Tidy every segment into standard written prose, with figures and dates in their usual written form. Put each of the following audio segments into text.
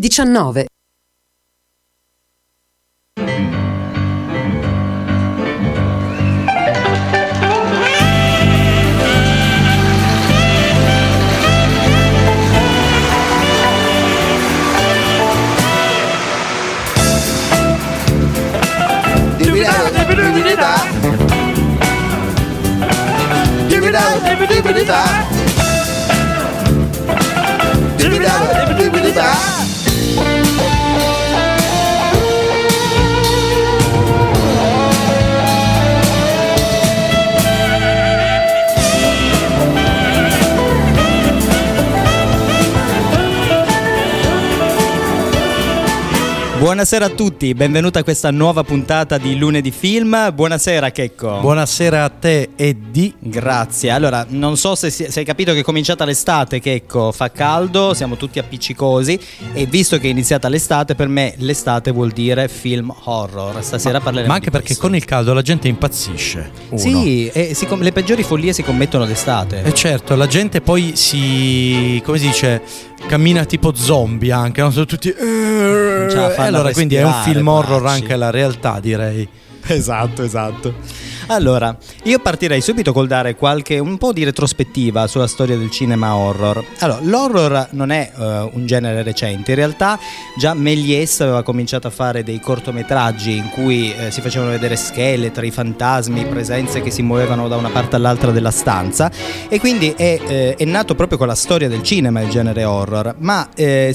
19. Buonasera a tutti, benvenuta a questa nuova puntata di Lunedì Film. Buonasera Checco. Buonasera a te Eddie. Grazie. Allora, non so se hai capito che è cominciata l'estate, Checco. Fa caldo, siamo tutti appiccicosi e visto che è iniziata l'estate, per me l'estate vuol dire film horror. Stasera parleremo ma anche di perché questo. con il caldo la gente impazzisce. Uno. Sì, le peggiori follie si commettono d'estate. E certo, la gente poi come si dice, cammina tipo zombie anche, non sono tutti allora quindi è un film horror anche la realtà, direi. Esatto. Allora, io partirei subito col dare un po' di retrospettiva sulla storia del cinema horror. Allora, l'horror non è un genere recente, in realtà già Méliès aveva cominciato a fare dei cortometraggi in cui si facevano vedere scheletri, fantasmi, presenze che si muovevano da una parte all'altra della stanza, e quindi è nato proprio con la storia del cinema il genere horror, ma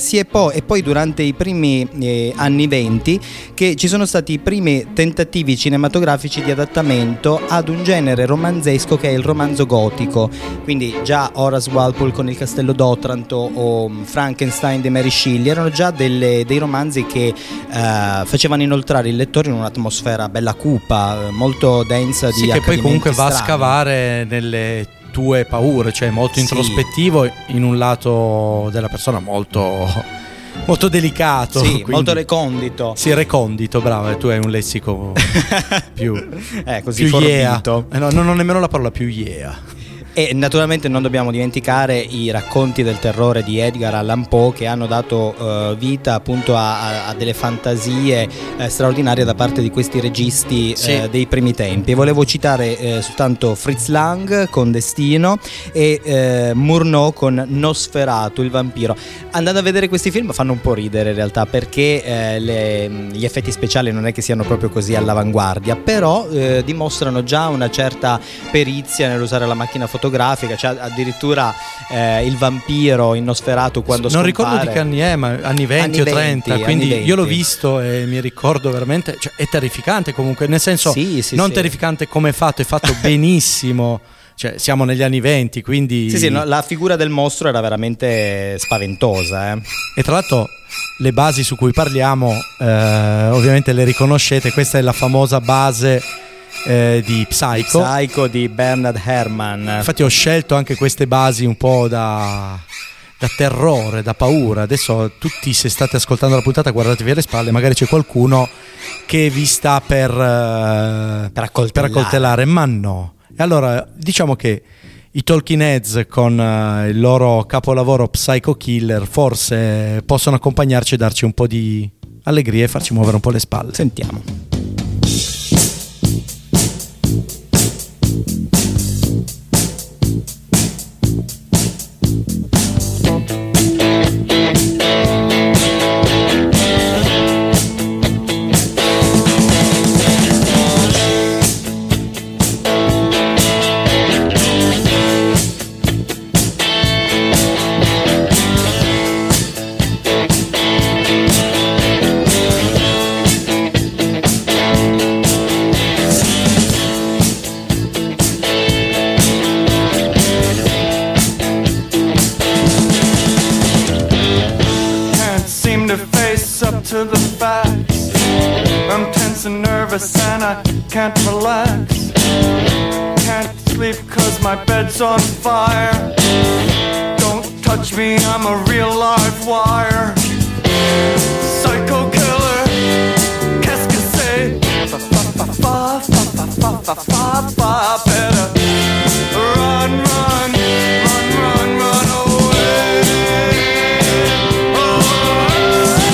poi durante i primi anni 20 che ci sono stati i primi tentativi cinematografici di adattamento ad un genere romanzesco che è il romanzo gotico. Quindi già Horace Walpole con Il Castello d'Otranto o Frankenstein di Mary Shelley erano già dei romanzi che facevano inoltrare il lettore in un'atmosfera bella cupa, molto densa di che poi comunque va a strani. scavare nelle tue paure, cioè molto introspettivo in un lato della persona molto delicato, sì, molto recondito. Sì, recondito, bravo, tu hai un lessico più così più forbito. No, non ho nemmeno la parola più yeah. E naturalmente non dobbiamo dimenticare i racconti del terrore di Edgar Allan Poe, che hanno dato vita appunto a delle fantasie straordinarie da parte di questi registi dei primi tempi. Volevo citare soltanto Fritz Lang con Destino e Murnau con Nosferatu, il vampiro. Andando a vedere questi film fanno un po' ridere in realtà, perché gli effetti speciali non è che siano proprio così all'avanguardia, però dimostrano già una certa perizia nell'usare la macchina fotografica. Cioè addirittura il vampiro in Nosferatu quando non scompare, ricordo di che anni è, ma anni 20 o 30, quindi io l'ho visto e mi ricordo veramente, cioè, è terrificante comunque, nel senso non terrificante come è fatto benissimo. Cioè, siamo negli anni 20, quindi la figura del mostro era veramente spaventosa, E tra l'altro le basi su cui parliamo ovviamente le riconoscete. Questa è la famosa base di Psycho di Bernard Herrmann. Infatti ho scelto anche queste basi un po' da terrore, da paura. Adesso tutti, se state ascoltando la puntata, guardatevi alle spalle, magari c'è qualcuno che vi sta per accoltellare, ma no. E allora diciamo che i Talking Heads con il loro capolavoro Psycho Killer forse possono accompagnarci e darci un po' di allegria e farci muovere un po' le spalle. Sentiamo. To the facts, I'm tense and nervous and I can't relax. Can't sleep cause my bed's on fire. Don't touch me, I'm a real live wire. Psycho killer, qu'est-ce que c'est? Better run, run, run, run, run away. Oh.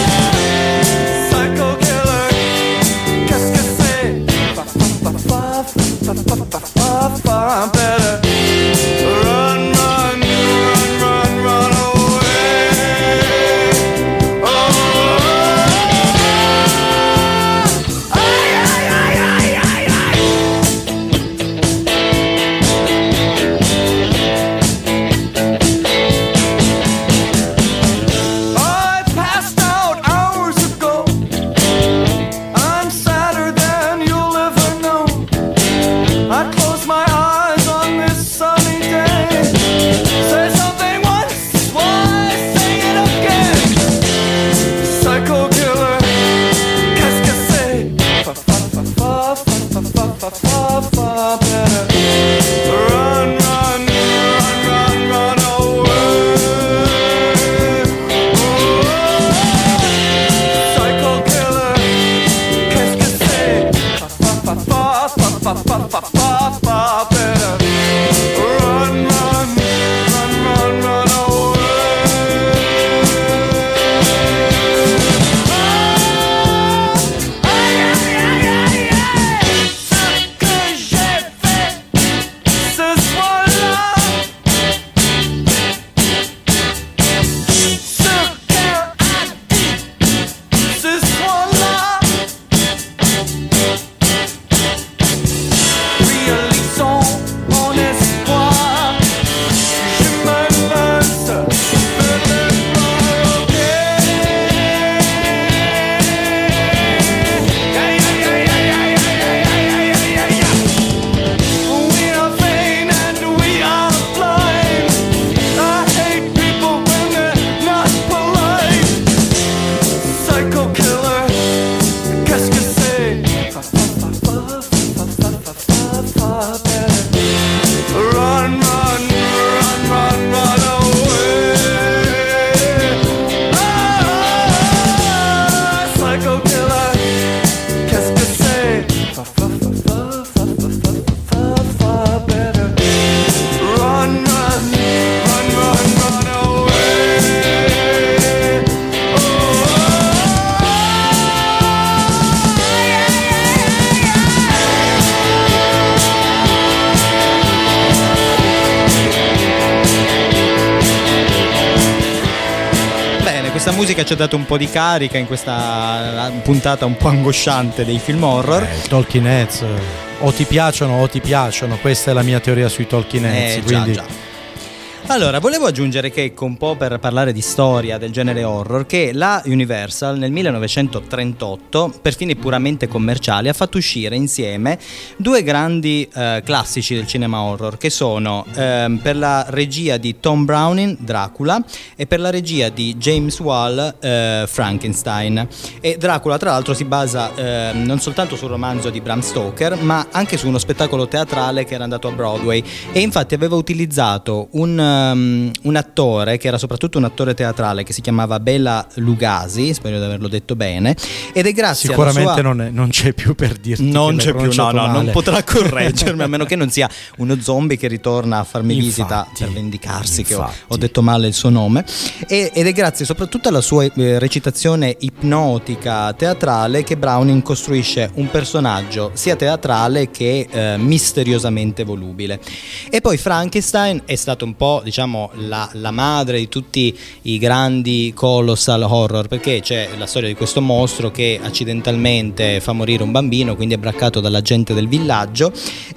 questa musica ci ha dato un po' di carica in questa puntata un po' angosciante dei film horror. Talking Heads o ti piacciono, questa è la mia teoria sui Talking Heads, quindi... già. Allora, volevo aggiungere che, un po' per parlare di storia del genere horror, che la Universal nel 1938, per fini puramente commerciali, ha fatto uscire insieme due grandi classici del cinema horror, che sono per la regia di Tom Browning, Dracula, e per la regia di James Whale, Frankenstein. E Dracula, tra l'altro, si basa non soltanto sul romanzo di Bram Stoker, ma anche su uno spettacolo teatrale che era andato a Broadway, e infatti aveva utilizzato un attore che era soprattutto un attore teatrale, che si chiamava Bela Lugosi, spero di averlo detto bene, ed è grazie sicuramente alla sua... non c'è più per dirti non che c'è più, no, male. non potrà correggermi, a meno che non sia uno zombie che ritorna a farmi visita per vendicarsi che ho detto male il suo nome, ed è grazie soprattutto alla sua recitazione ipnotica teatrale che Browning costruisce un personaggio sia teatrale che misteriosamente volubile. E poi Frankenstein è stato un po', diciamo, la madre di tutti i grandi colossal horror, perché c'è la storia di questo mostro che accidentalmente fa morire un bambino, quindi è braccato dalla gente del villaggio,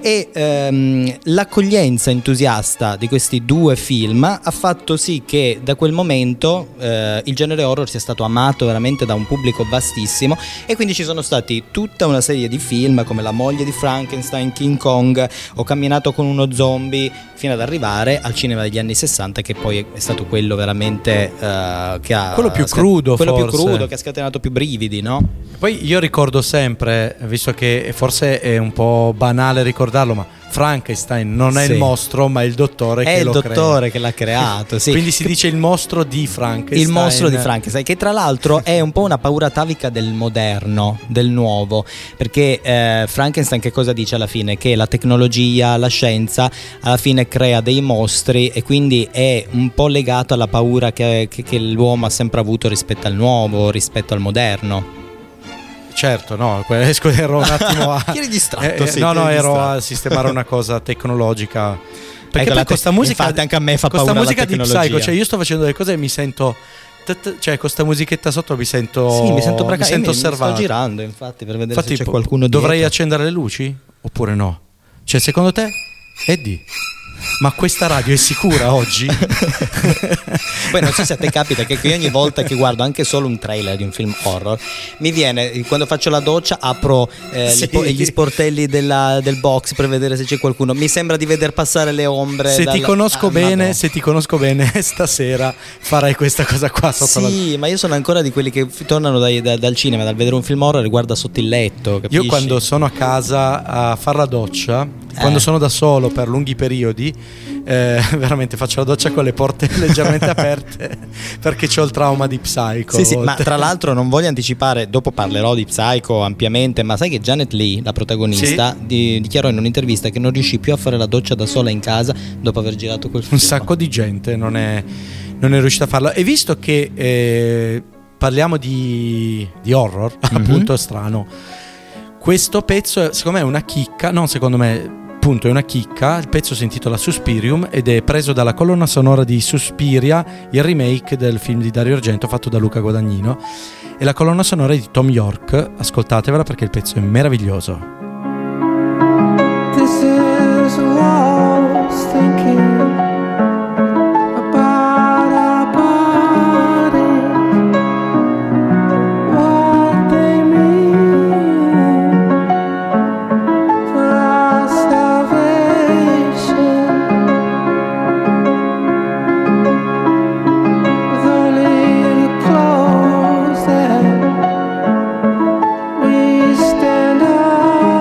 e l'accoglienza entusiasta di questi due film ha fatto sì che da quel momento il genere horror sia stato amato veramente da un pubblico vastissimo, e quindi ci sono stati tutta una serie di film come La moglie di Frankenstein, King Kong, Ho camminato con uno zombie, fino ad arrivare al cinema degli anni 60, che poi è stato quello veramente che ha quello più crudo, quello forse. più crudo, che ha scatenato più brividi, no? Poi io ricordo sempre, visto che forse è un po' banale ricordarlo, ma Frankenstein non è il mostro, ma il dottore che lo crea. È il dottore che l'ha creato, sì. Quindi si dice il mostro di Frankenstein. Il mostro di Frankenstein, che tra l'altro è un po' una paura atavica del moderno, del nuovo, perché Frankenstein che cosa dice alla fine? Che la tecnologia, la scienza alla fine crea dei mostri, e quindi è un po' legato alla paura che l'uomo ha sempre avuto rispetto al nuovo, rispetto al moderno. Certo, no, ero un attimo a... Eri distratto, ero a sistemare una cosa tecnologica. Perché poi questa musica, infatti anche a me fa paura la musica di tecnologia. Psycho, cioè io sto facendo delle cose e mi sento, cioè con questa musichetta sotto mi sento osservato. Sto girando infatti per vedere se c'è qualcuno dietro. Dovrei accendere le luci? Oppure no? Cioè secondo te, Eddie, ma questa radio è sicura oggi? Poi non so se a te capita che io ogni volta che guardo anche solo un trailer di un film horror mi viene, quando faccio la doccia apro gli sportelli del box per vedere se c'è qualcuno, mi sembra di veder passare le ombre. Se ti conosco bene stasera farai questa cosa qua sotto ma io sono ancora di quelli che tornano dal cinema, dal vedere un film horror e guarda sotto il letto, capisci? Io quando sono a casa a far la doccia, quando sono da solo per lunghi periodi, veramente faccio la doccia con le porte leggermente aperte perché c'ho il trauma di Psycho. Sì, ma tra l'altro non voglio anticipare, dopo parlerò di Psycho ampiamente, ma sai che Janet Leigh, la protagonista, dichiarò in un'intervista che non riuscì più a fare la doccia da sola in casa dopo aver girato quel film. Un sacco di gente non è riuscita a farlo. E visto che parliamo di horror, appunto, strano, questo pezzo secondo me è una chicca, appunto è una chicca. Il pezzo si intitola Suspirium ed è preso dalla colonna sonora di Suspiria, il remake del film di Dario Argento fatto da Luca Guadagnino, e la colonna sonora è di Tom York. Ascoltatevela perché il pezzo è meraviglioso. This is lost thinking about our bodies, what they mean for our salvation. With only the clothes that we stand up.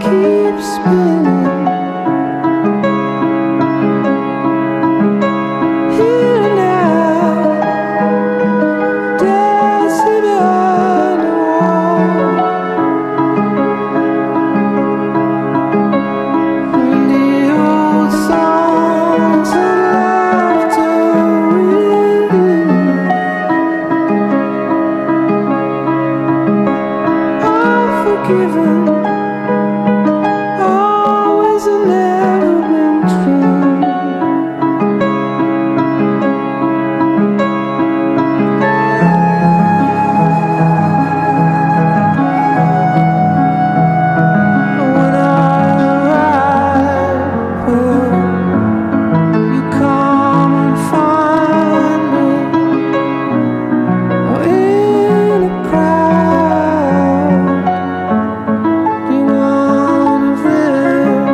keep spinning. Here now, dancing behind the wall. And the old songs and laughter ring. I'm forgiven. Always and never been true. When I arrive, you come and find me, or in a crowd, beyond a veil.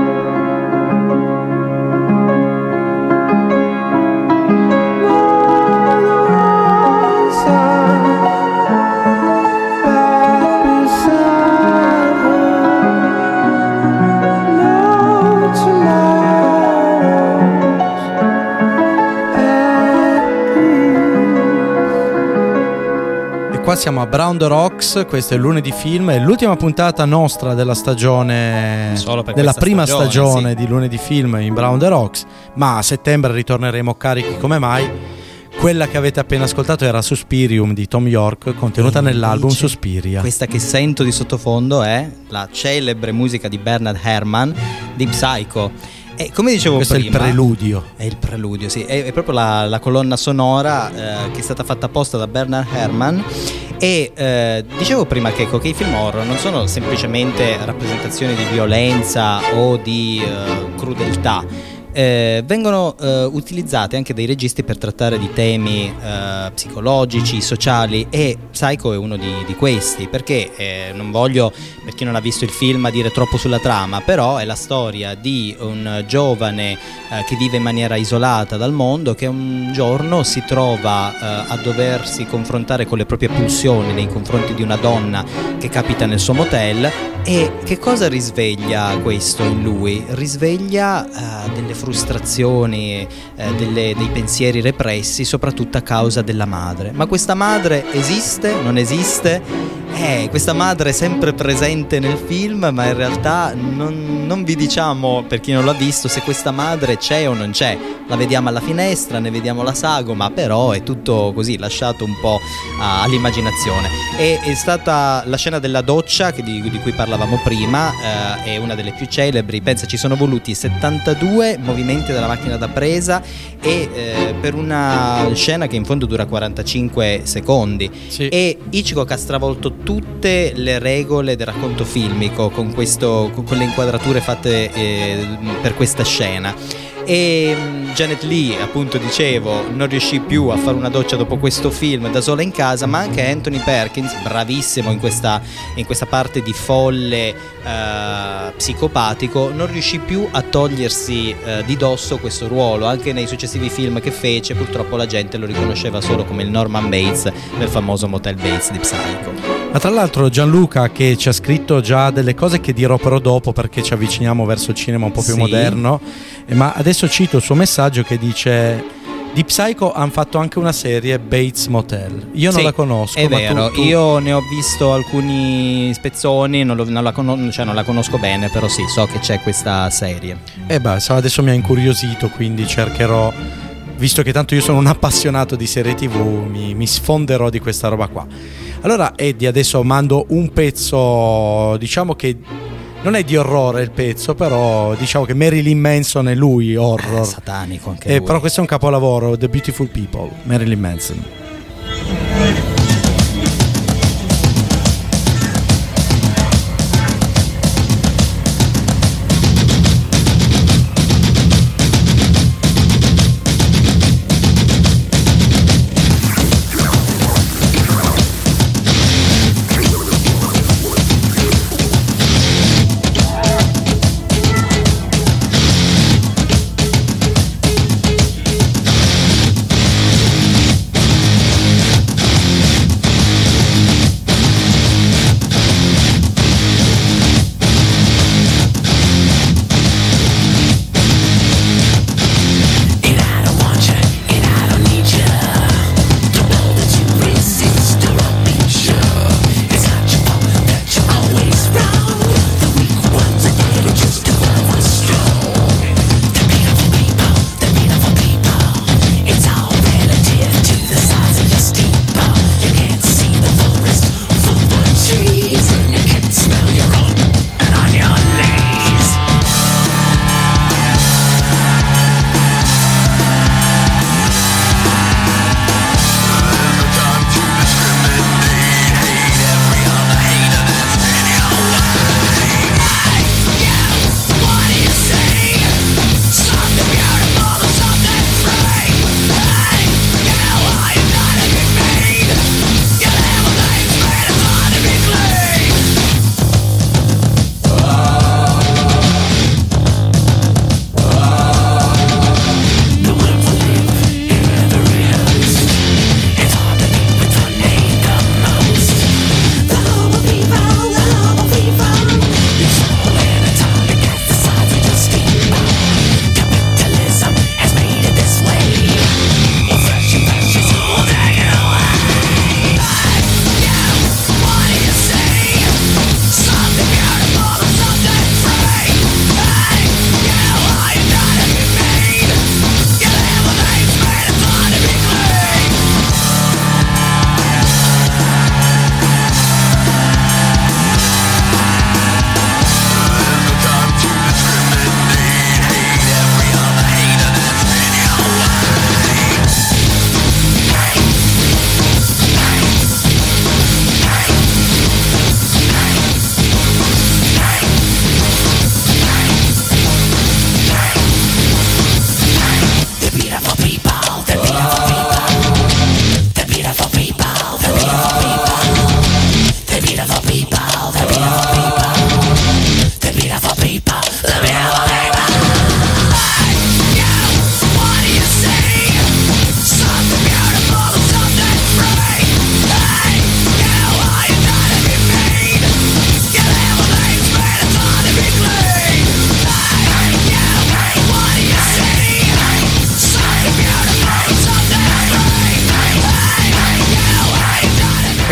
By the roadside, back beside her. No tomorrows at peace. E qua siamo a Brown the Rocks, questo è Lunedì Film, è l'ultima puntata nostra della stagione, Solo per della questa prima stagione sì. di Lunedì Film in Brown the Rocks, ma a settembre ritorneremo carichi come mai. Quella che avete appena ascoltato era Suspirium di Tom York, contenuta nell'album Invece, Suspiria. Questa che sento di sottofondo è la celebre musica di Bernard Herrmann di Psycho. E come dicevo Questo prima, è il preludio. è il preludio, sì, è proprio la colonna sonora che è stata fatta apposta da Bernard Herrmann. E dicevo prima che i film horror non sono semplicemente rappresentazioni di violenza o di crudeltà. Vengono utilizzati anche dai registi per trattare di temi psicologici, sociali, e Psycho è uno di questi, perché non voglio, per chi non ha visto il film, dire troppo sulla trama, però è la storia di un giovane che vive in maniera isolata dal mondo, che un giorno si trova a doversi confrontare con le proprie pulsioni nei confronti di una donna che capita nel suo motel. E che cosa risveglia questo in lui? Risveglia delle frustrazioni, dei pensieri repressi, soprattutto a causa della madre. Ma questa madre esiste? Non esiste? Questa madre è sempre presente nel film, ma in realtà non vi diciamo, per chi non l'ha visto, se questa madre c'è o non c'è. La vediamo alla finestra, ne vediamo la sagoma, però è tutto così, lasciato un po' all'immaginazione. E è stata la scena della doccia di cui parlavamo prima, è una delle più celebri. Pensa, ci sono voluti 72 movimenti della macchina da presa e per una scena che in fondo dura 45 secondi. Sì. E Hitchcock ha stravolto tutte le regole del racconto filmico con le inquadrature fatte per questa scena. E Janet Leigh, appunto dicevo, non riuscì più a fare una doccia dopo questo film da sola in casa, ma anche Anthony Perkins, bravissimo in questa parte di folle psicopatico, non riuscì più a togliersi di dosso questo ruolo. Anche nei successivi film che fece, purtroppo la gente lo riconosceva solo come il Norman Bates del famoso Motel Bates di Psycho. Ma tra l'altro Gianluca, che ci ha scritto già delle cose che dirò però dopo, perché ci avviciniamo verso il cinema un po' più Sì. moderno, ma adesso cito il suo messaggio che dice: di Psycho hanno fatto anche una serie, Bates Motel. Io non Sì, la conosco. è ma vero, tu... io ne ho visto alcuni spezzoni, non la conosco bene, però sì, so che c'è questa serie. Adesso mi ha incuriosito, quindi cercherò, visto che tanto io sono un appassionato di serie TV, mi sfonderò di questa roba qua. Allora Eddie, adesso mando un pezzo, diciamo che non è di orrore il pezzo, però diciamo che Marilyn Manson è lui horror. Satanico anche lui. Però questo è un capolavoro, The Beautiful People, Marilyn Manson.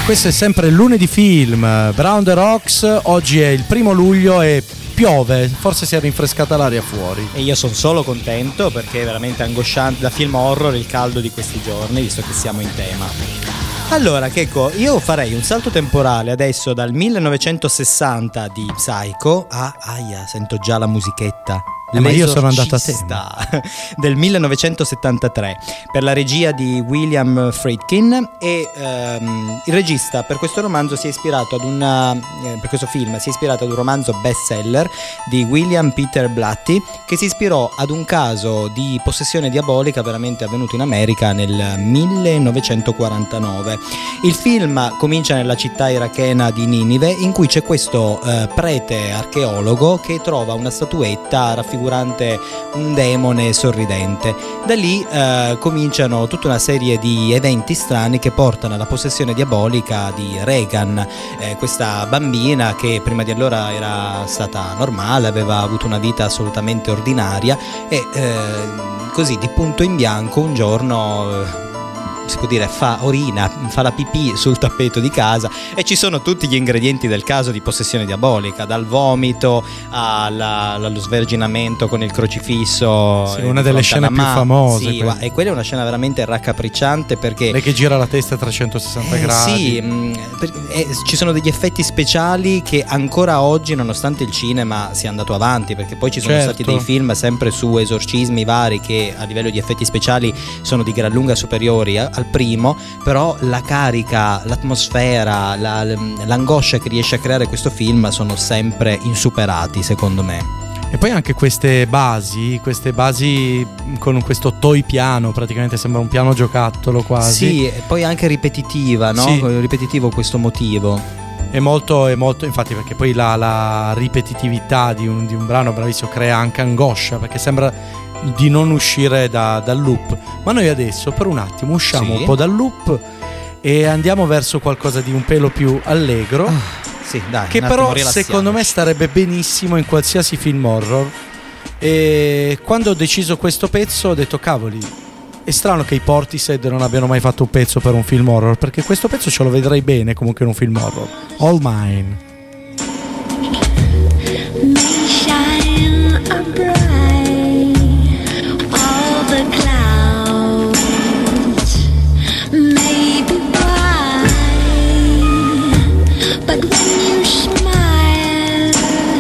Questo è sempre Lunedì Film, Brown the Rocks. Oggi è il 1 luglio e piove, forse si è rinfrescata l'aria fuori. E io sono solo contento perché è veramente angosciante da film horror il caldo di questi giorni, visto che siamo in tema. Allora, Checco, io farei un salto temporale adesso dal 1960 di Psycho a... Aia, sento già la musichetta. Ma io sono andato a tema. Del 1973 per la regia di William Friedkin e il regista per questo romanzo si è ispirato per questo film si è ispirato ad un romanzo bestseller di William Peter Blatty, che si ispirò ad un caso di possessione diabolica veramente avvenuto in America nel 1949. Il film comincia nella città irachena di Ninive, in cui c'è questo prete archeologo che trova una statuetta raffigurante un demone sorridente. Da lì cominciano tutta una serie di eventi strani che portano alla possessione diabolica di Regan, questa bambina che prima di allora era stata normale, aveva avuto una vita assolutamente ordinaria e così di punto in bianco un giorno si può dire fa la pipì sul tappeto di casa e ci sono tutti gli ingredienti del caso di possessione diabolica, dal vomito allo sverginamento con il crocifisso. Sì, una delle scene più famose. Sì, e quella è una scena veramente raccapricciante perché lei che gira la testa a 360 gradi. Sì, ci sono degli effetti speciali che ancora oggi, nonostante il cinema sia andato avanti, perché poi ci sono stati dei film sempre su esorcismi vari che a livello di effetti speciali sono di gran lunga superiori al primo, però la carica, l'atmosfera, l'angoscia che riesce a creare questo film sono sempre insuperati, secondo me. E poi anche queste basi con questo toy piano, praticamente sembra un piano giocattolo quasi. Sì, e poi anche ripetitiva, no? Sì. Ripetitivo questo motivo. È molto, infatti, perché poi la ripetitività di un brano bravissimo crea anche angoscia, perché sembra di non uscire dal loop. Ma noi adesso per un attimo usciamo un po' dal loop e andiamo verso qualcosa di un pelo più allegro, sì, dai, che però secondo me starebbe benissimo in qualsiasi film horror. E quando ho deciso questo pezzo ho detto cavoli, è strano che i Portishead non abbiano mai fatto un pezzo per un film horror, perché questo pezzo ce lo vedrei bene comunque in un film horror. All Mine. But when you smile,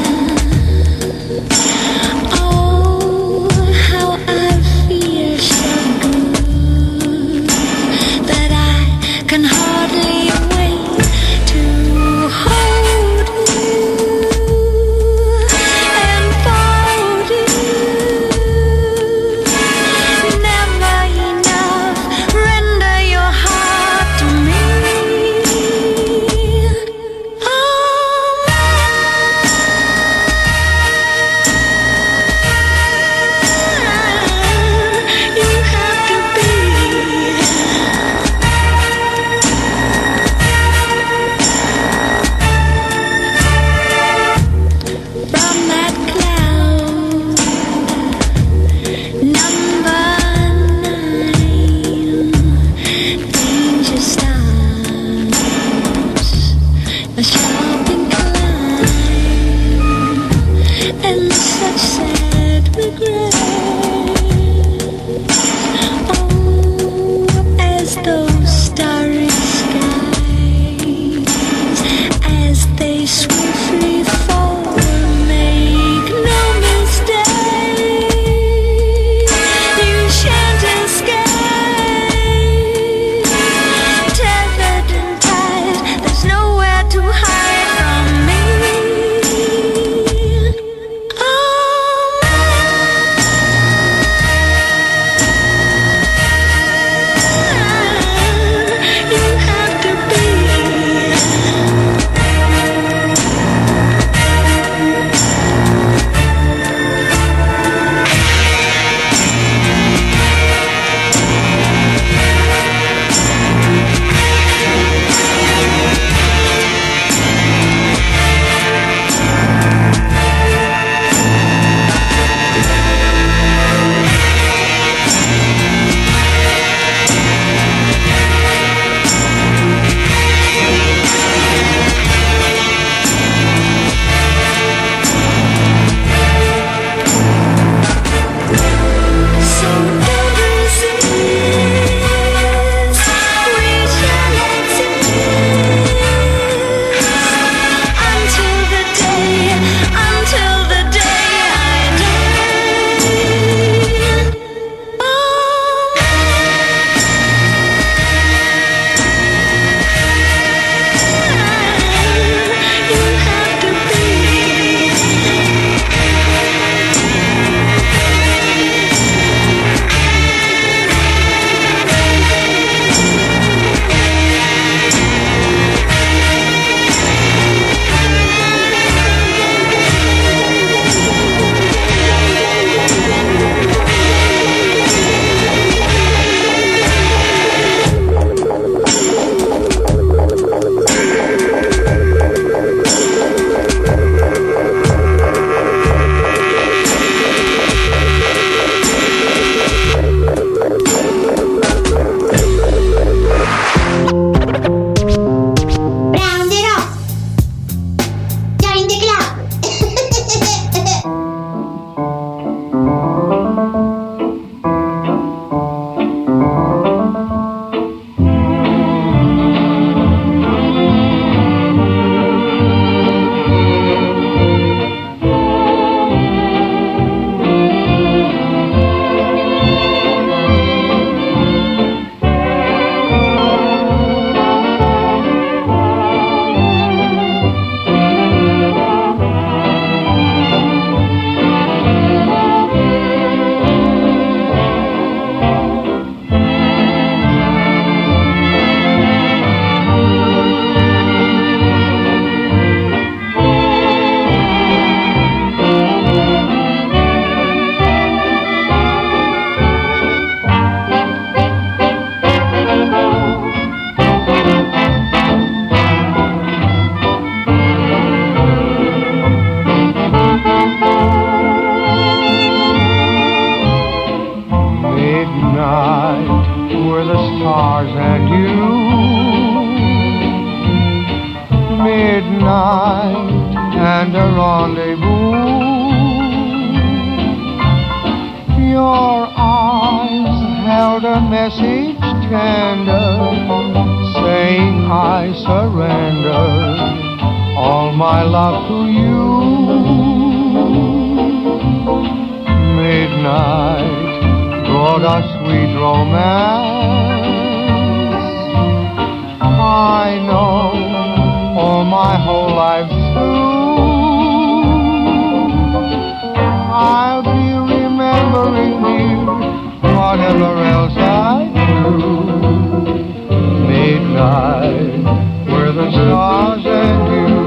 oh, how I feel so good that I can hardly wait to hold you and fold you. and a rendezvous. Your eyes held a message tender, saying I surrender all my love to you. Midnight brought us sweet romance. I know all my whole life through I'll be remembering you, whatever else I do. Midnight, where the stars and you.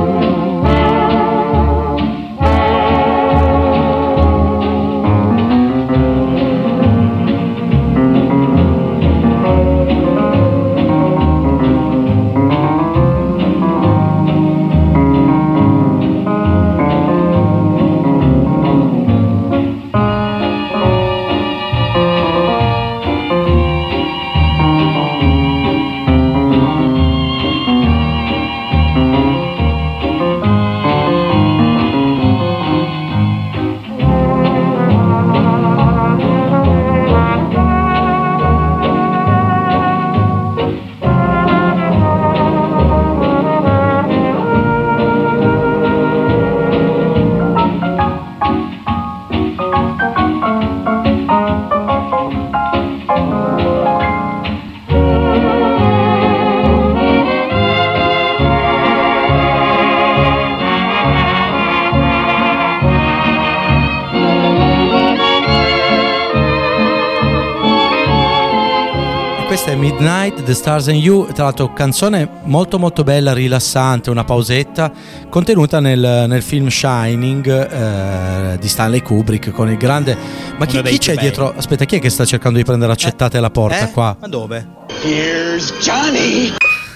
Questa è Midnight, The Stars and You, tra l'altro canzone molto molto bella, rilassante, una pausetta, contenuta nel film Shining di Stanley Kubrick con il grande... Ma chi c'è dietro? Aspetta, chi è che sta cercando di prendere accettate la porta qua? Ma dove? Here's Johnny!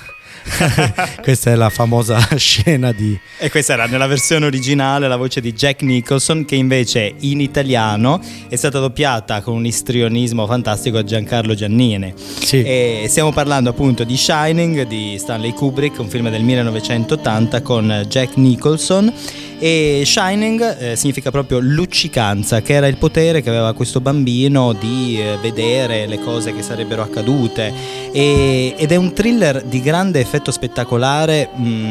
Questa è la famosa scena di... E questa era nella versione originale la voce di Jack Nicholson, che invece in italiano è stata doppiata con un istrionismo fantastico a Giancarlo Giannini. Sì. E stiamo parlando appunto di Shining di Stanley Kubrick, un film del 1980 con Jack Nicholson. E Shining significa proprio luccicanza, che era il potere che aveva questo bambino di vedere le cose che sarebbero accadute, ed è un thriller di grande effetto spettacolare,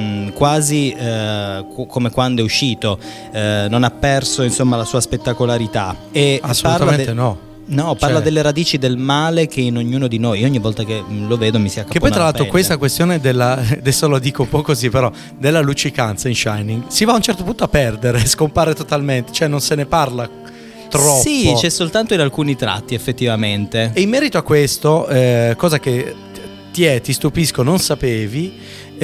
quasi come quando è uscito, non ha perso insomma la sua spettacolarità. E assolutamente no. No, parla delle radici del male che in ognuno di noi. Ogni volta che lo vedo mi si accapona. Che poi tra l'altro la pelle. questa questione adesso lo dico un po' così, però della luccicanza in Shining si va a un certo punto a perdere, scompare totalmente, cioè non se ne parla troppo. Sì, c'è soltanto in alcuni tratti effettivamente. E in merito a questo, cosa che ti stupisco, non sapevi,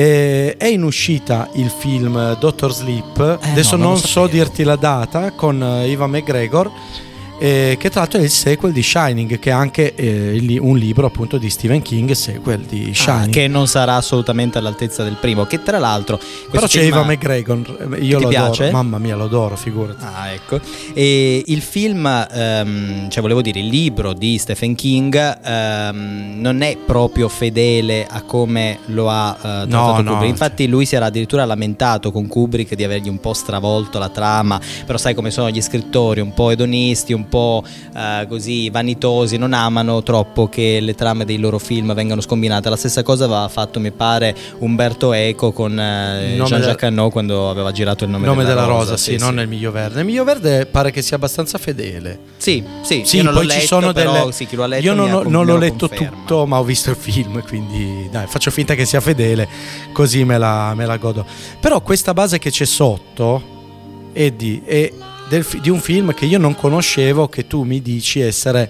è in uscita il film Doctor Sleep, adesso non so dirti la data, con Ewan McGregor, che tra l'altro è il sequel di Shining, che è anche un libro appunto di Stephen King, sequel di Shining, che non sarà assolutamente all'altezza del primo, che tra l'altro però c'è Ewan McGregor, io lo adoro, piace? Mamma mia, lo adoro, figurati. Ecco. E il film, cioè volevo dire, il libro di Stephen King non è proprio fedele a come lo ha trattato Kubrick. Infatti lui si era addirittura lamentato con Kubrick di avergli un po' stravolto la trama, però sai come sono gli scrittori, un po' edonisti, un po' così vanitosi, non amano troppo che le trame dei loro film vengano scombinate. La stessa cosa aveva fatto, mi pare, Umberto Eco con Jean-Jacques Hano quando aveva girato Il nome della rosa, sì, non Il Miglio Verde. Il Miglio Verde pare che sia abbastanza fedele. Sì, io non l'ho letto, ci sono però sì, chi lo ha letto io non l'ho letto conferma. tutto, ma ho visto il film, quindi dai, faccio finta che sia fedele, così me la godo. Però questa base che c'è sotto è di un film che io non conoscevo, che tu mi dici essere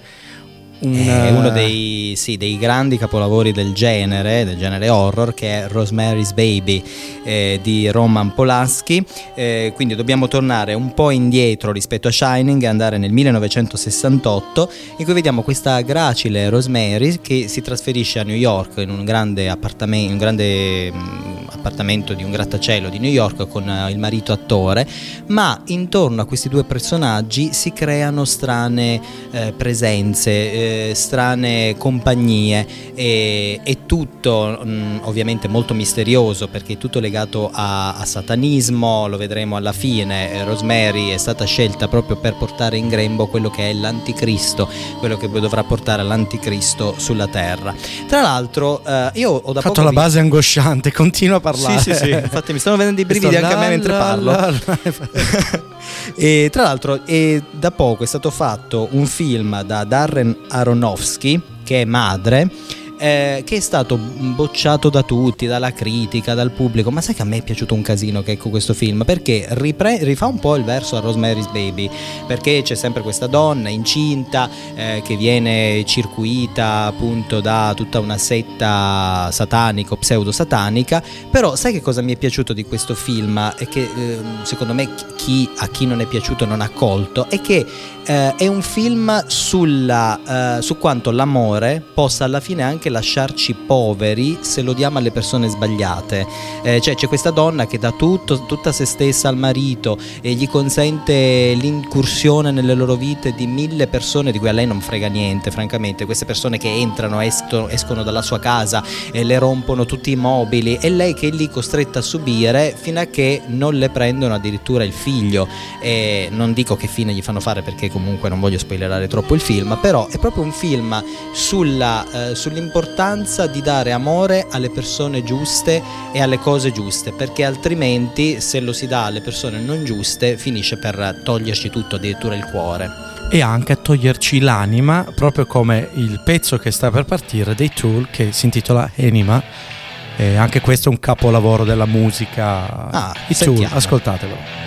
uno dei grandi capolavori del genere horror, che è Rosemary's Baby di Roman Polanski. Quindi dobbiamo tornare un po' indietro rispetto a Shining e andare nel 1968, in cui vediamo questa gracile Rosemary che si trasferisce a New York in un grande appartamento appartamento di un grattacielo di New York con il marito attore, ma intorno a questi due personaggi si creano strane presenze, strane compagnie, e tutto ovviamente molto misterioso, perché è tutto legato a satanismo. Lo vedremo alla fine. Rosemary è stata scelta proprio per portare in grembo quello che è l'anticristo, quello che dovrà portare l'anticristo sulla terra. Tra l'altro io ho da fatto la base angosciante, continua a parlare. Sì, infatti mi stanno venendo i brividi anche a me mentre parlo. E tra l'altro da poco è stato fatto un film da Darren Aronofsky, che è Madre, che è stato bocciato da tutti, dalla critica, dal pubblico, ma sai che a me è piaciuto un casino che ecco questo film, perché rifà un po' il verso a Rosemary's Baby, perché c'è sempre questa donna incinta che viene circuita appunto da tutta una setta satanica o pseudo satanica. Però sai che cosa mi è piaciuto di questo film, e che secondo me a chi non è piaciuto non ha colto, è che è un film su quanto l'amore possa alla fine anche lasciarci poveri se lo diamo alle persone sbagliate. Cioè c'è questa donna che dà tutta se stessa al marito e gli consente l'incursione nelle loro vite di 1000 persone di cui a lei non frega niente, francamente. Queste persone che entrano, escono dalla sua casa e le rompono tutti i mobili, e lei che è lì costretta a subire fino a che non le prendono addirittura il figlio. E non dico che fine gli fanno fare, perché comunque non voglio spoilerare troppo il film, però è proprio un film sull'importanza di dare amore alle persone giuste e alle cose giuste, perché altrimenti se lo si dà alle persone non giuste finisce per toglierci tutto, addirittura il cuore. E anche a toglierci l'anima, proprio come il pezzo che sta per partire dei Tool, che si intitola Anima. E anche questo è un capolavoro della musica. I Tool, ascoltatelo.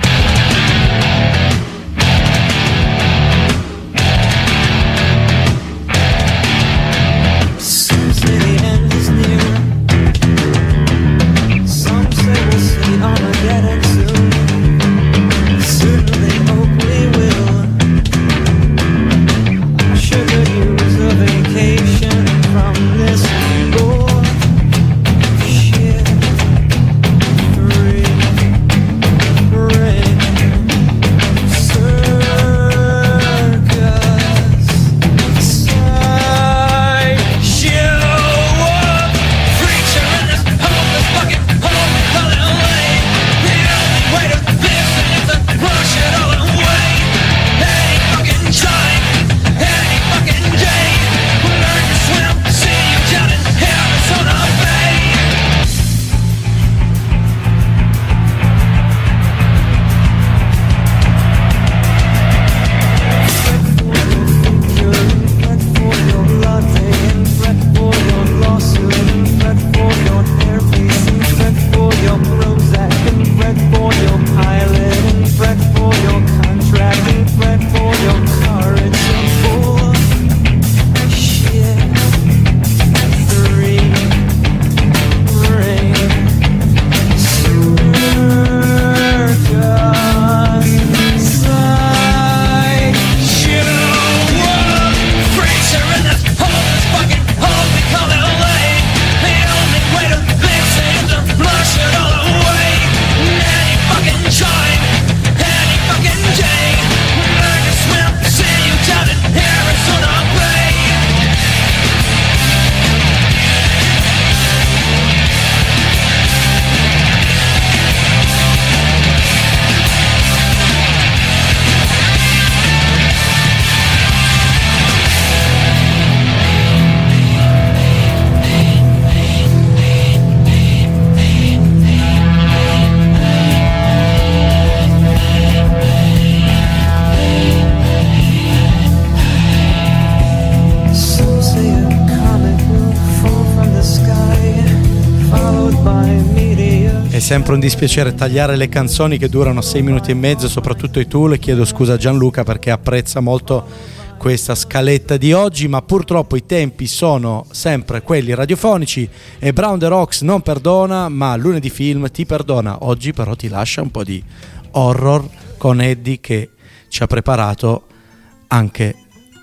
Sempre un dispiacere tagliare le canzoni che durano 6 minuti e mezzo, soprattutto i Tool. Chiedo scusa a Gianluca perché apprezza molto questa scaletta di oggi, ma purtroppo i tempi sono sempre quelli radiofonici e Brown the Rocks non perdona, ma Lunedì Film ti perdona. Oggi però ti lascia un po' di horror con Eddie, che ci ha preparato anche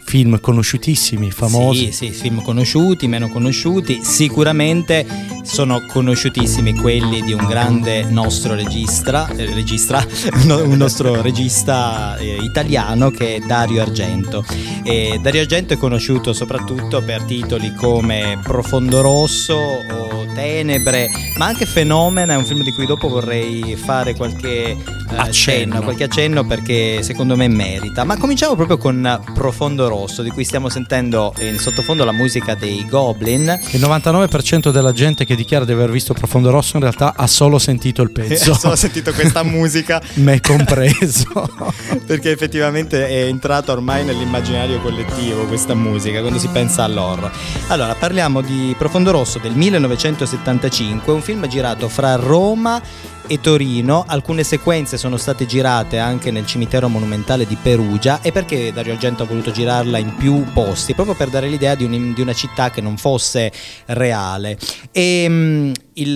film conosciutissimi, famosi. Sì, film conosciuti, meno conosciuti. Sicuramente sono conosciutissimi quelli di un grande nostro un nostro regista italiano, che è Dario Argento. E Dario Argento è conosciuto soprattutto per titoli come Profondo Rosso o Tenebre, ma anche Fenomena è un film di cui dopo vorrei fare qualche accenno, perché secondo me merita. Ma cominciamo proprio con Profondo Rosso, di cui stiamo sentendo in sottofondo la musica dei Goblin. Il 99% della gente che dichiara di aver visto Profondo Rosso in realtà ha solo sentito il pezzo. Ha solo sentito questa musica, me compreso. Perché effettivamente è entrata ormai nell'immaginario collettivo questa musica quando si pensa all'horror. Allora, parliamo di Profondo Rosso del 1975, un film girato fra Roma e Torino. Alcune sequenze sono state girate anche nel cimitero monumentale di Perugia. E perché Dario Argento ha voluto girarla in più posti? Proprio per dare l'idea di una città che non fosse reale. E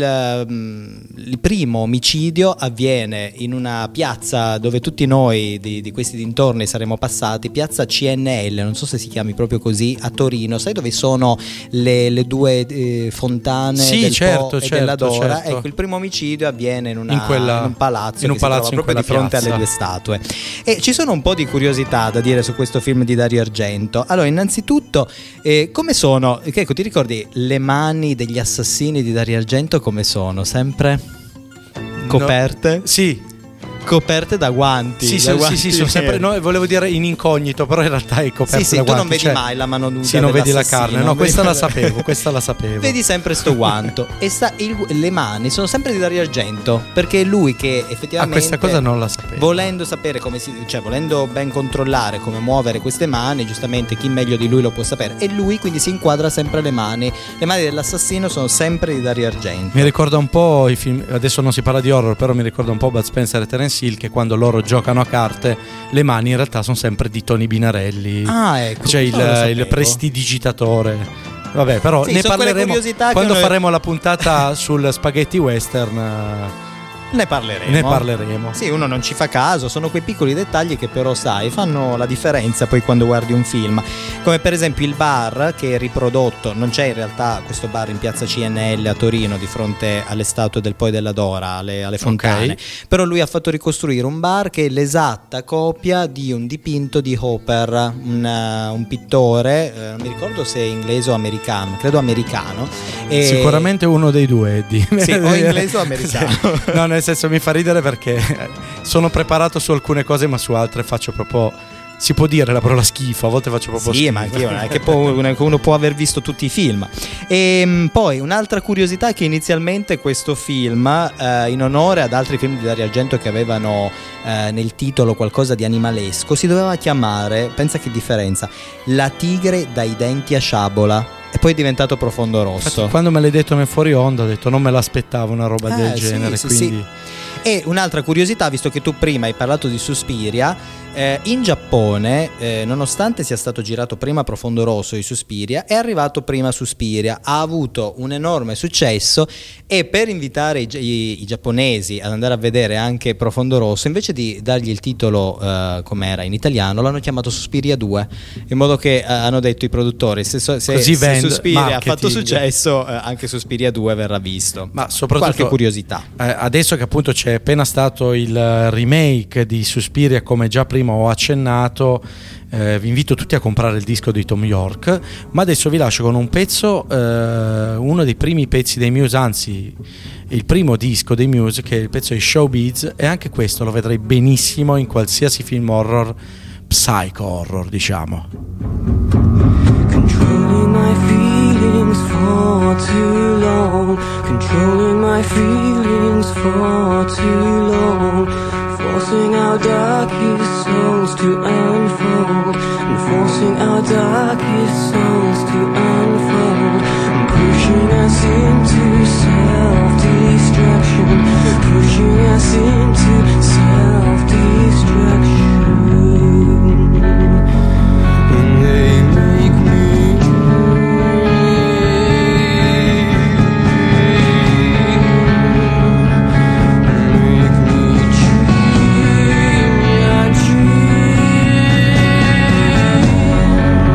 il primo omicidio avviene in una piazza dove tutti noi di questi dintorni saremo passati, piazza CNL, non so se si chiami proprio così, a Torino. Sai dove sono le due fontane, sì, del certo, Po e della Dora? certo. Ecco, il primo omicidio avviene in un palazzo, in che si trova proprio di fronte piazza, alle due statue. E ci sono un po' di curiosità da dire su questo film di Dario Argento. Allora, innanzitutto, come sono? Ecco, ti ricordi le mani degli assassini di Dario Argento come sono? Sempre coperte? No. Sì. Coperte da guanti. Sì, sono sempre. No, volevo dire in incognito, però in realtà è coperta sì, da guanti. Tu non vedi mai la mano nuda. Sì, non vedi la dell'assassino. carne. No, questa la sapevo. Vedi sempre sto guanto. E le mani sono sempre di Dario Argento, perché è lui che effettivamente. Questa cosa non la sapevo. Volendo sapere volendo ben controllare come muovere queste mani, giustamente chi meglio di lui lo può sapere. E lui quindi si inquadra sempre le mani. Le mani dell'assassino sono sempre di Dario Argento. Mi ricorda un po' i film. Adesso non si parla di horror, però mi ricorda un po' Bud Spencer e Terence Hill, che quando loro giocano a carte le mani in realtà sono sempre di Tony Binarelli. Ecco, c'è il prestidigitatore. Vabbè, però ne parleremo quando faremo la puntata sul spaghetti western. Ne parleremo. Sì, uno non ci fa caso, sono quei piccoli dettagli che però fanno la differenza poi quando guardi un film. Come per esempio il bar che è riprodotto, non c'è in realtà questo bar in piazza CNL a Torino di fronte alle statue del Po e della Dora, alle fontane. Okay. Però lui ha fatto ricostruire un bar che è l'esatta copia di un dipinto di Hopper, un pittore, non mi ricordo se è inglese o americano, credo americano. Sicuramente uno dei due, Eddie. Sì, o inglese o americano. No, nel senso, mi fa ridere perché sono preparato su alcune cose, ma su altre faccio proprio, si può dire la parola schifo, a volte faccio proprio schifo. Sì, ma anche non è che uno può aver visto tutti i film. E poi un'altra curiosità è che inizialmente questo film, in onore ad altri film di Dario Argento che avevano nel titolo qualcosa di animalesco, si doveva chiamare, pensa che differenza, La tigre dai denti a sciabola. E poi è diventato Profondo Rosso. Infatti, quando me l'hai detto nel fuori onda ho detto non me l'aspettavo una roba del genere, sì, quindi... sì. E un'altra curiosità, visto che tu prima hai parlato di Suspiria, in Giappone, nonostante sia stato girato prima Profondo Rosso di Suspiria, è arrivato prima Suspiria, ha avuto un enorme successo, e per invitare i giapponesi ad andare a vedere anche Profondo Rosso, invece di dargli il titolo come era in italiano, l'hanno chiamato Suspiria 2, in modo che hanno detto i produttori se Suspiria ha fatto successo, anche Suspiria 2 verrà visto. Ma soprattutto qualche curiosità, adesso che appunto c'è appena stato il remake di Suspiria, come già prima ho accennato, vi invito tutti a comprare il disco di Tom York, ma adesso vi lascio con un pezzo, uno dei primi pezzi dei Muse, anzi il primo disco dei Muse, che il pezzo è Showbiz, e anche questo lo vedrei benissimo in qualsiasi film horror, psycho horror diciamo. Controlling my feelings for too long, controlling my feelings for too long, forcing our darkest souls to unfold, and forcing our darkest souls to unfold, and pushing us into self-destruction, pushing us into self-destruction. And they make me dream, yeah, dream.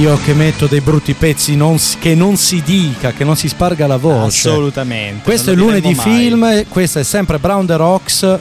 io che metto dei brutti pezzi che non si dica, che non si sparga la voce. Assolutamente. Questo è non lo Lunedì diremmo mai. Film, questo è sempre Brown the Rocks,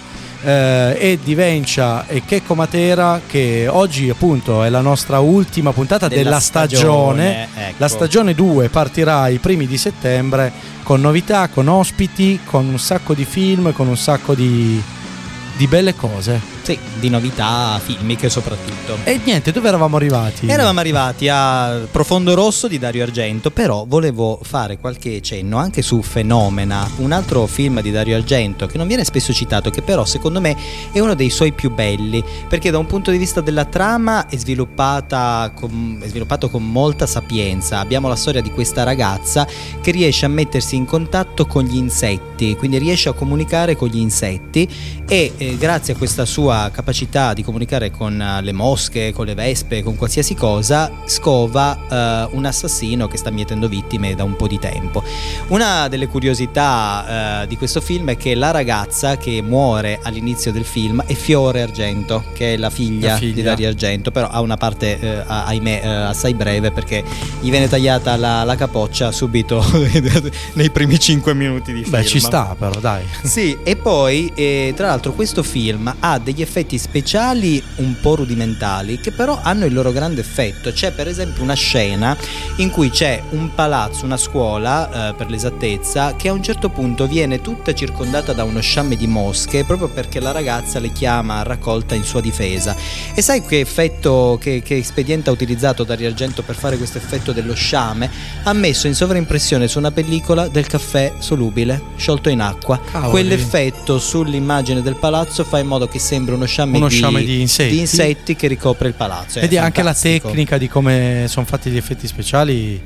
Eddie Vencia e Checco Matera, che oggi appunto è la nostra ultima puntata della stagione. Ecco. La stagione 2 partirà i primi di settembre con novità, con ospiti, con un sacco di film, con un sacco di belle cose. Sì, di novità filmiche soprattutto. E niente, dove eravamo arrivati? Eravamo arrivati a Profondo Rosso di Dario Argento, però volevo fare qualche cenno anche su Fenomena, un altro film di Dario Argento che non viene spesso citato, che però secondo me è uno dei suoi più belli, perché da un punto di vista della trama è sviluppato con molta sapienza. Abbiamo la storia di questa ragazza che riesce a mettersi in contatto con gli insetti, quindi riesce a comunicare con gli insetti e grazie a questa sua capacità di comunicare con le mosche, con le vespe, con qualsiasi cosa, scova un assassino che sta mietendo vittime da un po' di tempo. Una delle curiosità di questo film è che la ragazza che muore all'inizio del film è Fiore Argento, che è la figlia di Dario Argento, però ha una parte ahimè assai breve, perché gli viene tagliata la capoccia subito nei primi 5 minuti di film. Beh, ci sta però, dai. Sì, e poi tra l'altro questo film ha degli effetti speciali un po' rudimentali che però hanno il loro grande effetto. C'è per esempio una scena in cui c'è un palazzo, una scuola per l'esattezza, che a un certo punto viene tutta circondata da uno sciame di mosche, proprio perché la ragazza le chiama a raccolta in sua difesa. E sai che effetto, che espediente ha utilizzato Dario Argento per fare questo effetto dello sciame? Ha messo in sovraimpressione su una pellicola del caffè solubile sciolto in acqua. Cavoli. Quell'effetto sull'immagine del palazzo fa in modo che sembra uno sciame di insetti che ricopre il palazzo. Vedi, anche la fantastico. tecnica di come sono fatti gli effetti speciali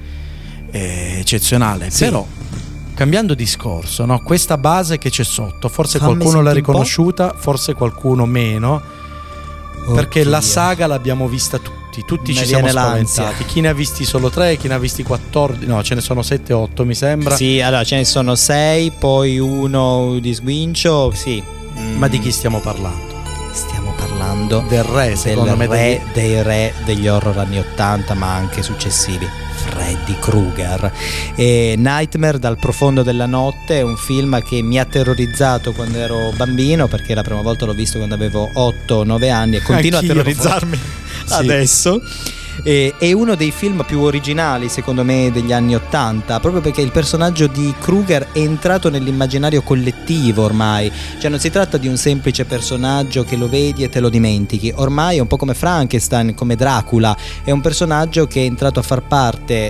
è eccezionale. Sì. Però cambiando discorso, no? Questa base che c'è sotto, forse Fammi qualcuno l'ha sentire un po'. riconosciuta, forse qualcuno meno, perché Oddio. la saga l'abbiamo vista tutti Me ci siamo viene l'ansia. spaventati. Chi ne ha visti solo 3, chi ne ha visti 14, no, ce ne sono 7-8 mi sembra. Sì, allora ce ne sono 6, poi uno di sguincio, sì. Ma di chi stiamo parlando? Stiamo parlando Del re, secondo me, dei re degli horror anni 80, ma anche successivi, Freddy Krueger. E Nightmare dal profondo della notte è un film che mi ha terrorizzato quando ero bambino, perché la prima volta l'ho visto quando avevo 8-9 anni e continua a Anch'io, terrorizzarmi adesso. È uno dei film più originali secondo me degli anni 80, proprio perché il personaggio di Krueger è entrato nell'immaginario collettivo ormai. Cioè non si tratta di un semplice personaggio che lo vedi e te lo dimentichi, ormai è un po' come Frankenstein, come Dracula, è un personaggio che è entrato a far parte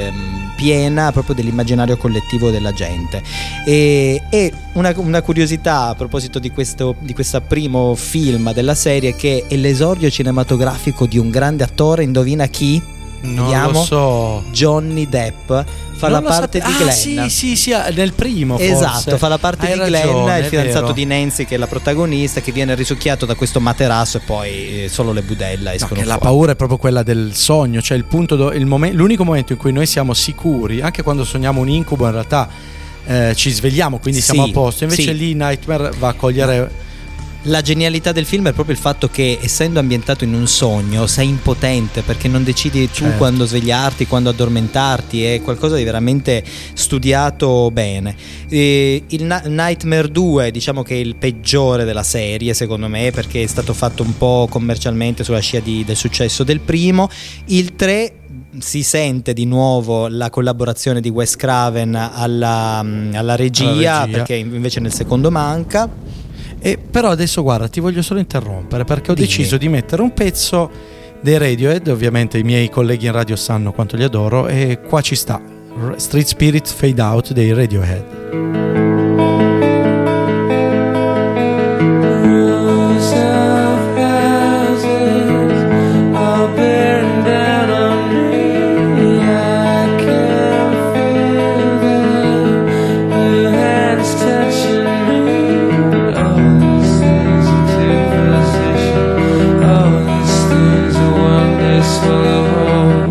piena proprio dell'immaginario collettivo della gente. E una curiosità a proposito di questo primo film della serie, che è l'esordio cinematografico di un grande attore. Indovina chi? Non Vediamo. lo so. Johnny Depp fa Non la lo parte di Glenn. Sì, nel primo forse. Esatto, fa la parte Hai di Glenn, ragione, il è fidanzato vero. di Nancy, che è la protagonista, che viene risucchiato da questo materasso e poi solo le budella No, escono che la fuori. paura è proprio quella del sogno, cioè il punto l'unico momento in cui noi siamo sicuri, anche quando sogniamo un incubo in realtà ci svegliamo, quindi siamo Sì, a posto. Invece sì. lì Nightmare va a cogliere. La genialità del film è proprio il fatto che, essendo ambientato in un sogno, sei impotente perché non decidi tu Certo. quando svegliarti, quando addormentarti, è qualcosa di veramente studiato bene. Il Nightmare 2 diciamo che è il peggiore della serie secondo me, perché è stato fatto un po' commercialmente sulla scia del successo del primo. Il 3 si sente di nuovo la collaborazione di Wes Craven alla regia, perché invece nel secondo manca. Però adesso guarda, ti voglio solo interrompere perché ho Dimmi. deciso di mettere un pezzo dei Radiohead. Ovviamente i miei colleghi in radio sanno quanto li adoro, e qua ci sta Street Spirit Fade Out dei Radiohead.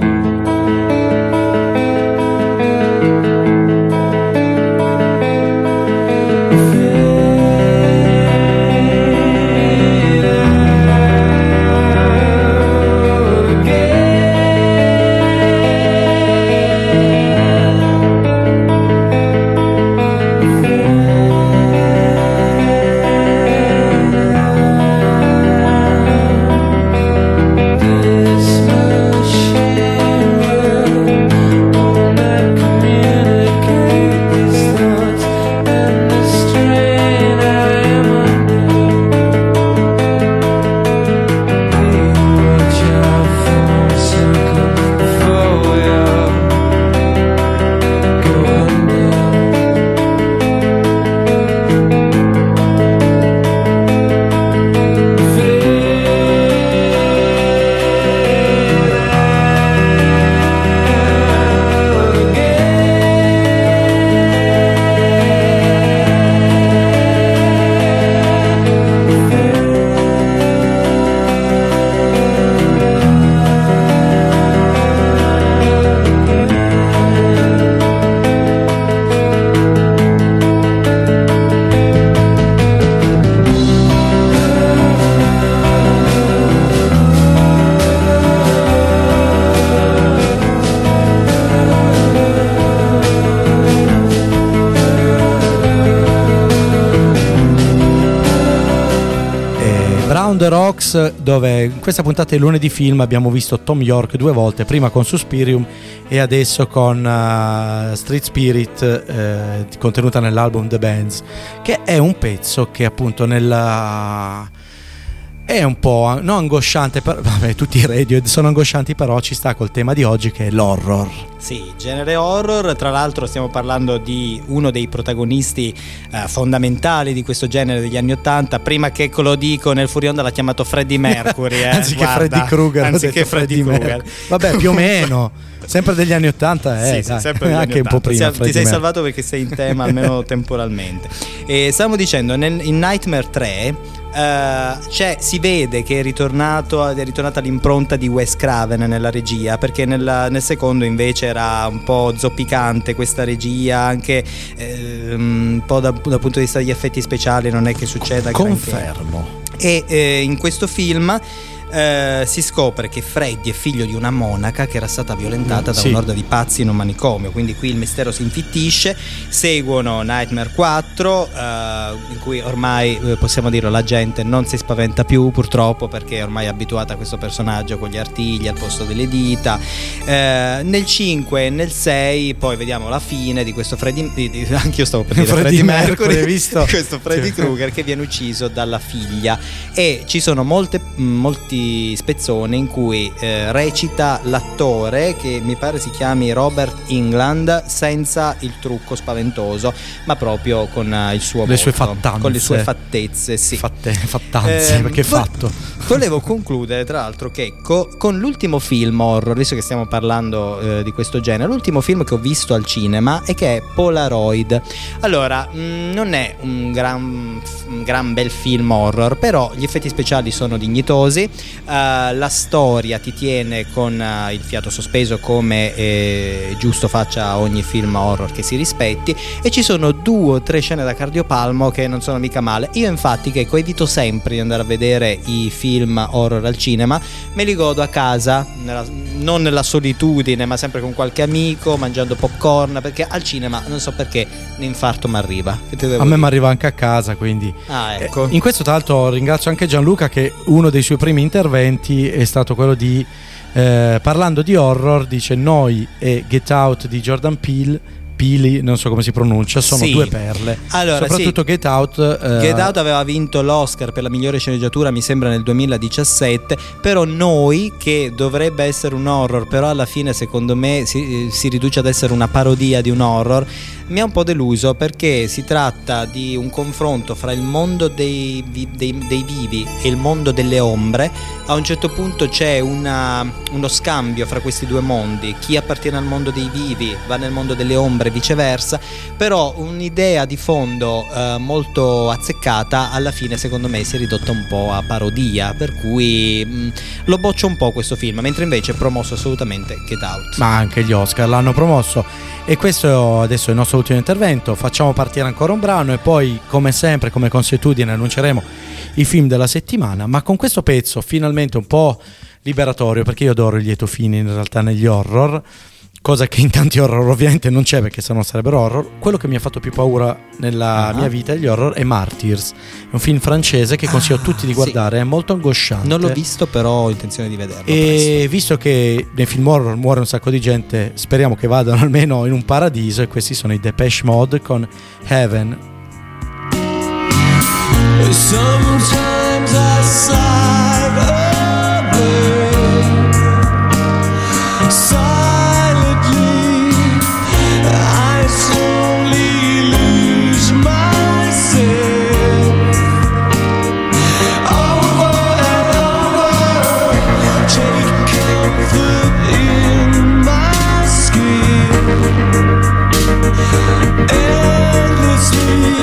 Oh Down the Rocks, dove in questa puntata di Lunedì Film abbiamo visto Tom York 2 volte, prima con Suspirium e adesso con Street Spirit, contenuta nell'album The Bands, che è un pezzo che appunto è un po' non angosciante, vabbè, tutti i Radiohead sono angoscianti, però ci sta col tema di oggi che è l'horror. Sì, genere horror. Tra l'altro stiamo parlando di uno dei protagonisti fondamentali di questo genere degli anni '80. Prima che lo dico, nel Fuori Onda l'ha chiamato Freddie Mercury, anziché Freddy Krueger. Anziché Freddie Krueger. Vabbè, più o meno. Sempre degli anni '80, sì, sempre degli anche anni 80. Un po' prima. Ti sei salvato perché sei in tema almeno temporalmente. E stavamo dicendo, in Nightmare 3 si vede che è ritornata l'impronta di Wes Craven nella regia, perché nel secondo invece era un po' zoppicante questa regia, anche un po' dal punto di vista degli effetti speciali non è che succeda confermo. E in questo film si scopre che Freddy è figlio di una monaca che era stata violentata da un'orda di pazzi in un manicomio, quindi qui il mistero si infittisce. Seguono Nightmare 4, in cui ormai possiamo dire la gente non si spaventa più, purtroppo, perché è ormai abituata a questo personaggio con gli artigli al posto delle dita. Nel 5 e nel 6 poi vediamo la fine di questo Freddy, anche io stavo per dire Freddie Mercury, hai visto? Questo Freddy Krueger che viene ucciso dalla figlia, e ci sono molti spezzone in cui recita l'attore che mi pare si chiami Robert Englund, senza il trucco spaventoso, ma proprio con il suo le sue volto, fattanze, con le sue fattezze, sì. Fattanze, perché è fatto. Volevo concludere tra l'altro che con l'ultimo film horror, visto che stiamo parlando di questo genere, l'ultimo film che ho visto al cinema e che è Polaroid. Allora, non è un gran bel film horror, però gli effetti speciali sono dignitosi. La storia ti tiene con il fiato sospeso, come giusto faccia ogni film horror che si rispetti, e ci sono 2 o 3 scene da cardiopalmo che non sono mica male. Io infatti che evito sempre di andare a vedere i film horror al cinema, me li godo a casa, non nella solitudine, ma sempre con qualche amico, mangiando popcorn, perché al cinema non so perché l'infarto mi arriva. A me mi arriva anche a casa, quindi ecco. In questo, tra l'altro, ringrazio anche Gianluca, che uno dei suoi primi interventi è stato quello di parlando di horror, dice: noi e Get Out di Jordan Peele, non so come si pronuncia, sono 2 perle. Allora, soprattutto Get Out aveva vinto l'Oscar per la migliore sceneggiatura, mi sembra nel 2017, però Noi, che dovrebbe essere un horror, però alla fine secondo me si riduce ad essere una parodia di un horror, mi ha un po' deluso, perché si tratta di un confronto fra il mondo dei vivi e il mondo delle ombre. A un certo punto c'è uno scambio fra questi 2 mondi, chi appartiene al mondo dei vivi va nel mondo delle ombre, viceversa, però un'idea di fondo molto azzeccata alla fine secondo me si è ridotta un po' a parodia, per cui lo boccio un po' questo film, mentre invece è promosso assolutamente Get Out. Ma anche gli Oscar l'hanno promosso. E questo adesso è il nostro ultimo intervento. Facciamo partire ancora un brano e poi, come sempre, come consuetudine, annunceremo i film della settimana, ma con questo pezzo finalmente un po' liberatorio, perché io adoro i lieto fini in realtà negli horror, cosa che in tanti horror ovviamente non c'è, perché sennò sarebbero horror. Quello che mi ha fatto più paura nella mia vita degli horror è Martyrs, è un film francese che consiglio a tutti di guardare, è molto angosciante. Non l'ho visto, però ho intenzione di vederlo e presto. Visto che nei film horror muore un sacco di gente, speriamo che vadano almeno in un paradiso, e questi sono i Depeche Mode con Heaven. Sometimes I sigh away, silently I slowly lose myself, over and over, take comfort in my skin, endlessly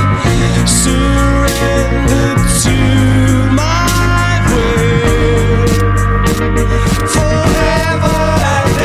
surrender to my will, forever and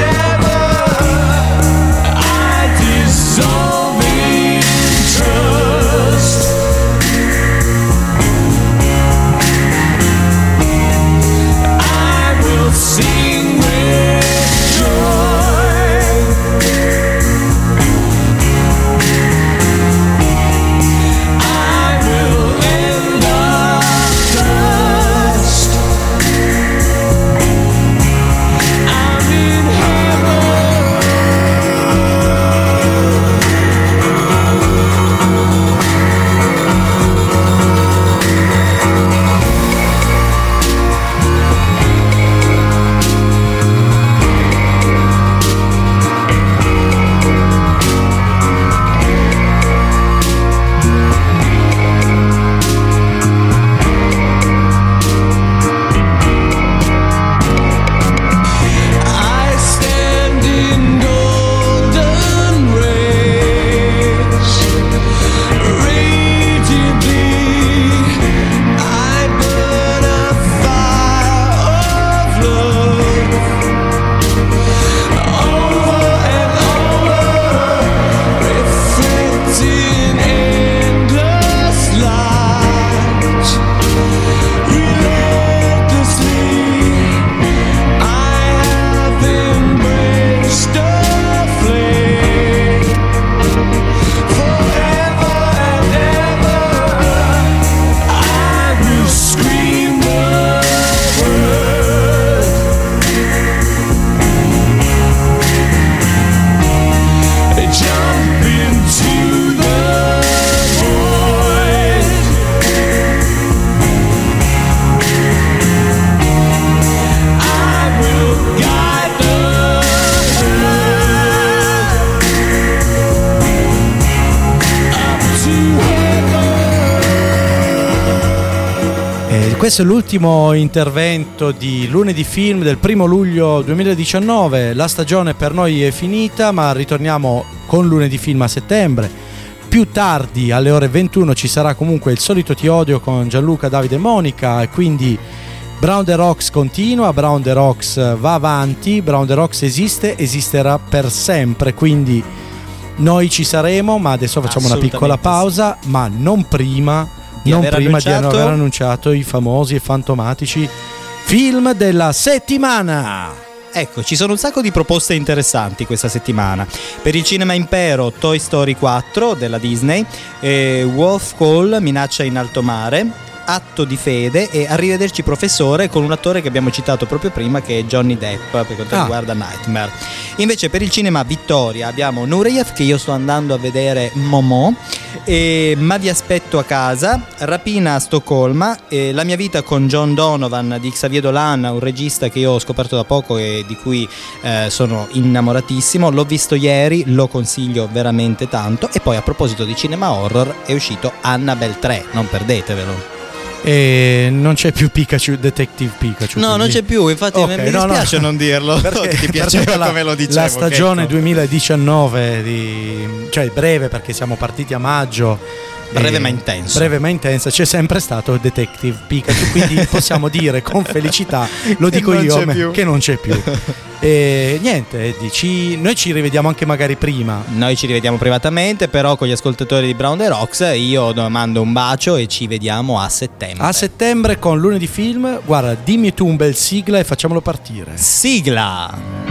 questo è l'ultimo intervento di Lunedì Film del 1 luglio 2019. La stagione per noi è finita, ma ritorniamo con Lunedì Film a settembre. Più tardi, alle ore 21, ci sarà comunque il solito Ti Odio con Gianluca, Davide e Monica, e quindi Brown the Rocks continua, Brown the Rocks va avanti, Brown the Rocks esiste, esisterà per sempre, quindi noi ci saremo, ma adesso facciamo una piccola pausa, ma non prima di aver annunciato i famosi e fantomatici film della settimana. Ecco, ci sono un sacco di proposte interessanti questa settimana. Per il Cinema Impero, Toy Story 4 della Disney, Wolf Call, Minaccia in alto mare, Atto di fede e Arrivederci professore, con un attore che abbiamo citato proprio prima, che è Johnny Depp per quanto riguarda Nightmare. Invece per il Cinema Vittoria abbiamo Nureyev, che io sto andando a vedere, Momo, Ma vi aspetto a casa, Rapina a Stoccolma, La mia vita con John Donovan di Xavier Dolan, un regista che io ho scoperto da poco e di cui sono innamoratissimo. L'ho visto ieri, lo consiglio veramente tanto. E poi, a proposito di cinema horror, è uscito Annabelle 3, non perdetevelo. E non c'è più Pikachu, Detective Pikachu. No, non c'è più, infatti mi dispiace non dirlo. Perché ti piaceva come lo dicevo. La stagione 2019, cioè breve, perché siamo partiti a maggio. Breve ma intenso. Breve ma intensa, c'è sempre stato Detective Pikachu, quindi possiamo dire con felicità, lo dico io, che non c'è più. E niente, noi ci rivediamo anche magari prima. Noi ci rivediamo privatamente, però con gli ascoltatori di Brown the Rocks io mando un bacio e ci vediamo a settembre. A settembre con Lunedì Film. Guarda, dimmi tu un bel sigla e facciamolo partire. Sigla!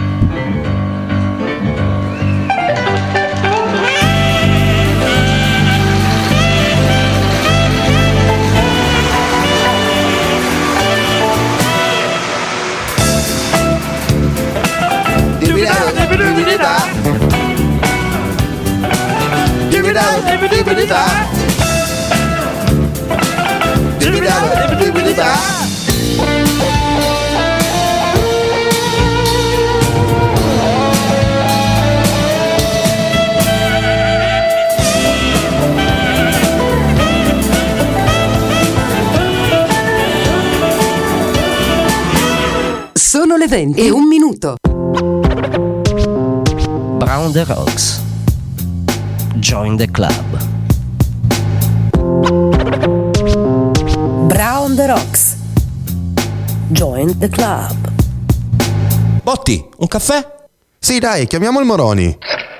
Sono le 20:01. Brown the Rocks. Join the club. Brown the Rocks. Join the club. Botti, un caffè? Sì, dai, chiamiamo il Moroni.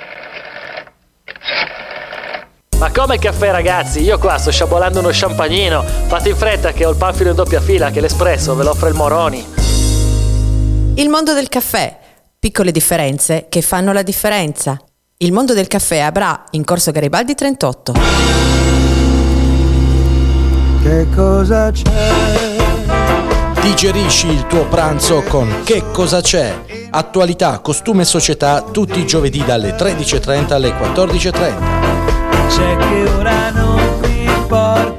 Ma come caffè, ragazzi? Io qua sto sciabolando uno champagnino. Fate in fretta che ho il panfilo in doppia fila, che l'espresso ve lo offre il Moroni. Il mondo del caffè. Piccole differenze che fanno la differenza. Il mondo del caffè a Bra, in Corso Garibaldi 38. Che cosa c'è? Digerisci il tuo pranzo con Che cosa c'è? Attualità, costume e società, tutti i giovedì dalle 13.30 alle 14.30. C'è che ora non mi importa.